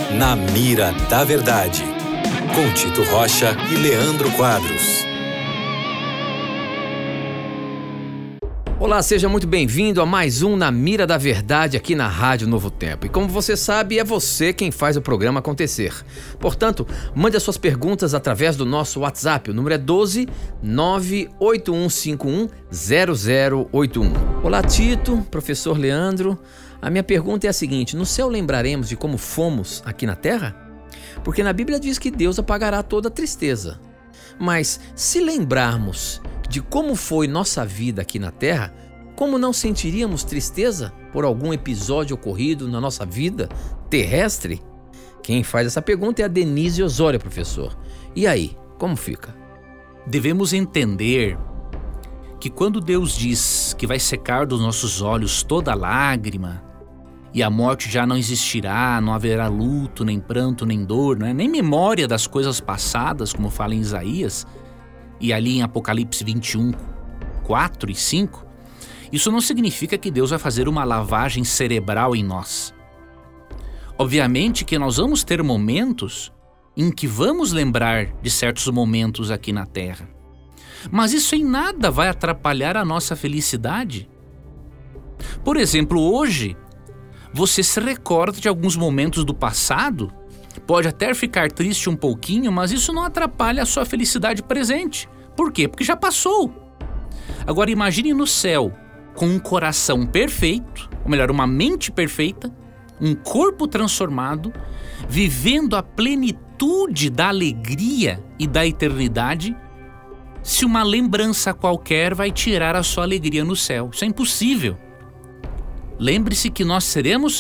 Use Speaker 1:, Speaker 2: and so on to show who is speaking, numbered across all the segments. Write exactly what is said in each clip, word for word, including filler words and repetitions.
Speaker 1: Na Mira da Verdade, com Tito Rocha e Leandro Quadros.
Speaker 2: Olá, seja muito bem-vindo a mais um Na Mira da Verdade aqui na Rádio Novo Tempo. E como você sabe, é você quem faz o programa acontecer. Portanto, mande as suas perguntas através do nosso WhatsApp. O número é doze, nove oito um cinco um, zero zero oito um. Olá, Tito, professor Leandro. A minha pergunta é a seguinte: no céu lembraremos de como fomos aqui na terra? Porque na Bíblia diz que Deus apagará toda tristeza. Mas se lembrarmos de como foi nossa vida aqui na terra, como não sentiríamos tristeza por algum episódio ocorrido na nossa vida terrestre? Quem faz essa pergunta é a Denise Osório, professor. E aí, como fica?
Speaker 3: Devemos entender que quando Deus diz que vai secar dos nossos olhos toda lágrima e a morte já não existirá, não haverá luto, nem pranto, nem dor, né? Nem memória das coisas passadas, como fala em Isaías, e ali em Apocalipse vinte e um, quatro e cinco, isso não significa que Deus vai fazer uma lavagem cerebral em nós. Obviamente que nós vamos ter momentos em que vamos lembrar de certos momentos aqui na Terra. Mas isso em nada vai atrapalhar a nossa felicidade. Por exemplo, hoje, você se recorda de alguns momentos do passado, pode até ficar triste um pouquinho, mas isso não atrapalha a sua felicidade presente. Por quê? Porque já passou. Agora imagine no céu, com um coração perfeito, ou melhor, uma mente perfeita, um corpo transformado, vivendo a plenitude da alegria e da eternidade, se uma lembrança qualquer vai tirar a sua alegria no céu. Isso é impossível. Lembre-se que nós seremos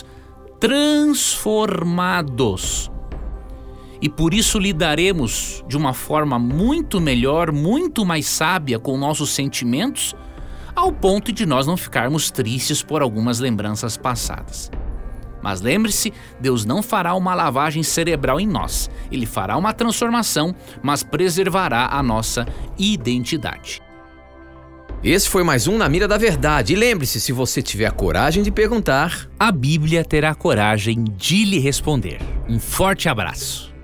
Speaker 3: transformados. E por isso lidaremos de uma forma muito melhor, muito mais sábia com nossos sentimentos, ao ponto de nós não ficarmos tristes por algumas lembranças passadas. Mas lembre-se, Deus não fará uma lavagem cerebral em nós. Ele fará uma transformação, mas preservará a nossa identidade.
Speaker 2: Esse foi mais um Na Mira da Verdade. E lembre-se, se você tiver a coragem de perguntar,
Speaker 3: a Bíblia terá coragem de lhe responder. Um forte abraço.